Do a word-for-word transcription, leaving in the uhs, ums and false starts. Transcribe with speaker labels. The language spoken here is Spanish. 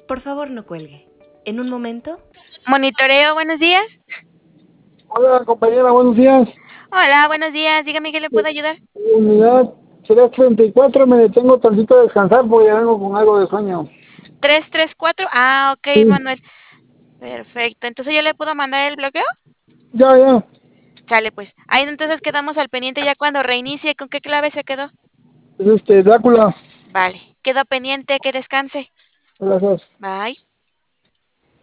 Speaker 1: Por favor, no cuelgue. En un momento.
Speaker 2: Monitoreo, buenos días.
Speaker 3: Hola, compañera, buenos días.
Speaker 2: Hola, buenos días. Dígame qué le puedo ayudar.
Speaker 3: Unidad tres treinta y cuatro, me detengo tantito a descansar porque ya vengo con algo de sueño.
Speaker 2: tres tres cuatro. Ah, ok,
Speaker 3: Sí,
Speaker 2: Manuel. Perfecto. Entonces yo le puedo mandar el bloqueo.
Speaker 3: ya, ya.
Speaker 2: Sale, pues. Ahí entonces quedamos al pendiente ya cuando reinicie. ¿Con qué clave se quedó?
Speaker 3: Es este, Drácula.
Speaker 2: Vale. Quedo pendiente. Que descanse.
Speaker 3: Gracias.
Speaker 2: Bye.